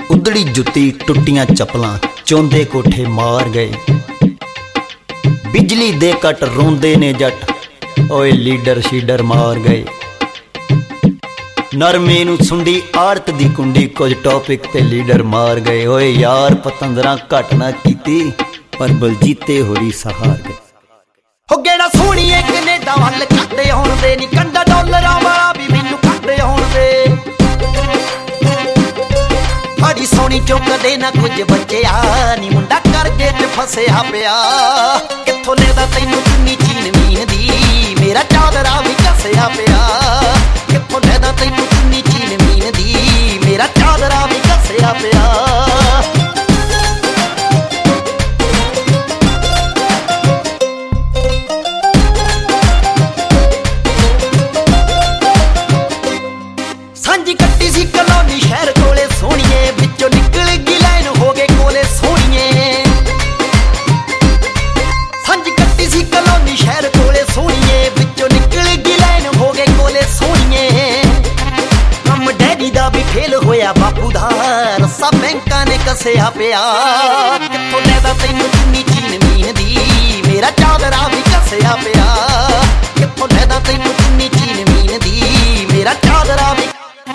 उधड़ी जुत्ती टुट्टियां चप्पलां चौंदे कोठे मार गए। बिजली दे कट रोंदे ने जट ओए लीडर शीडर मार गए। नरमे नू सुंडी आड़त दी कुंडी कुछ टॉपिक ते लीडर मार गए। ओए यार पतंदरा घट ना कीती पर बलजीते होरी सहार गए। हो गेड़ा सोहणीए कनेडा वल खड़े होण दे नी कंडा डॉलरां वाला भी मैनू खड़े होण दे। बड़ी सोहणी चुकदे ना कुछ बच्चिया नी मुंडा करके च फसिया पिया। कित्थों लेदा तैनू चुन्नी चीन मीन दी मेरा चादरा भी कसिया पिया। कित्थों लेदा तैनू चुन्नी चीन मीन दी मेरा चादरा भी कसिया पिया। सांझी कट्टी सी कलोनी शहर कोले सोहणीए विचों निकल गई लाइन हो गए कोले सोहणीए। सांझी कट्टी सी कलोनी शहर कोले सोहणीए विचों निकल गई लाइन हो गए कोले सोहणीए। कम डैडी दा भी फेल होया बापू दा रस्सा बैंकां ने कसिया पिया। कित्थों लेदा तैनू चुन्नी चीन मीन दी मेरा चादरा भी कसिया पिया। कित्थों लेदा तैनू चुन्नी चीन मीन दी मेरा चादरा भी।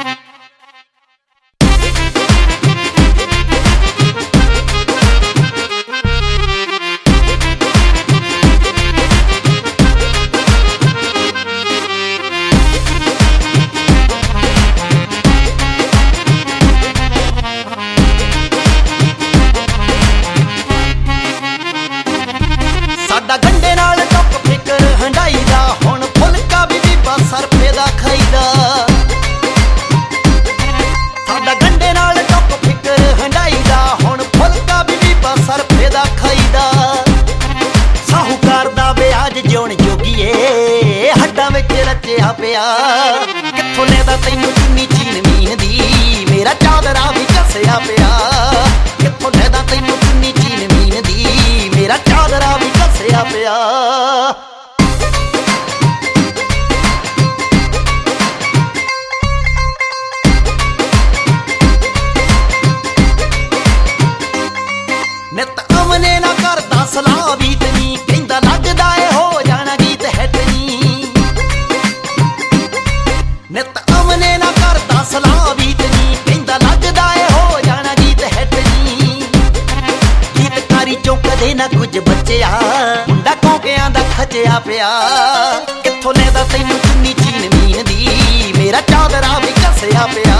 साडा गंढे नाल टुक फिकर हंडाई दा हुण फुलका भी बीबा सरफे दा खाईदा। साडा गंढे नाल टुक फिकर हंडाई दा हुण फुलका भी बीबा सरफे दा खाईदा। साहूकार दा ब्याज जिउण जोगीए हड्डां विच रचिया पिया। कित्थों लेदा तैनू चुन्नी चीन मीन दी मेरा चादरा भी कसिया पिया। कित्थों लेदा तैनू चुन्नी चीन मीन दी मेरा चादरा भी कसिया पिया। नित अमने ना करदा सलाह बीत नी कहंदा लगदा ए हो जाना गीत हिट नी। नित अमने ना करदा सलाह बीत नी कहंदा लगदा ए हो जाना गीत हिट नी। गीतकारी चों कदे ना कुछ बच्चिया मुंडा कौंकियां दा खचिया पिया। कित्थों लेदा तैनू चुन्नी चीन मीन दी मेरा चादरा भी कसिया पिया।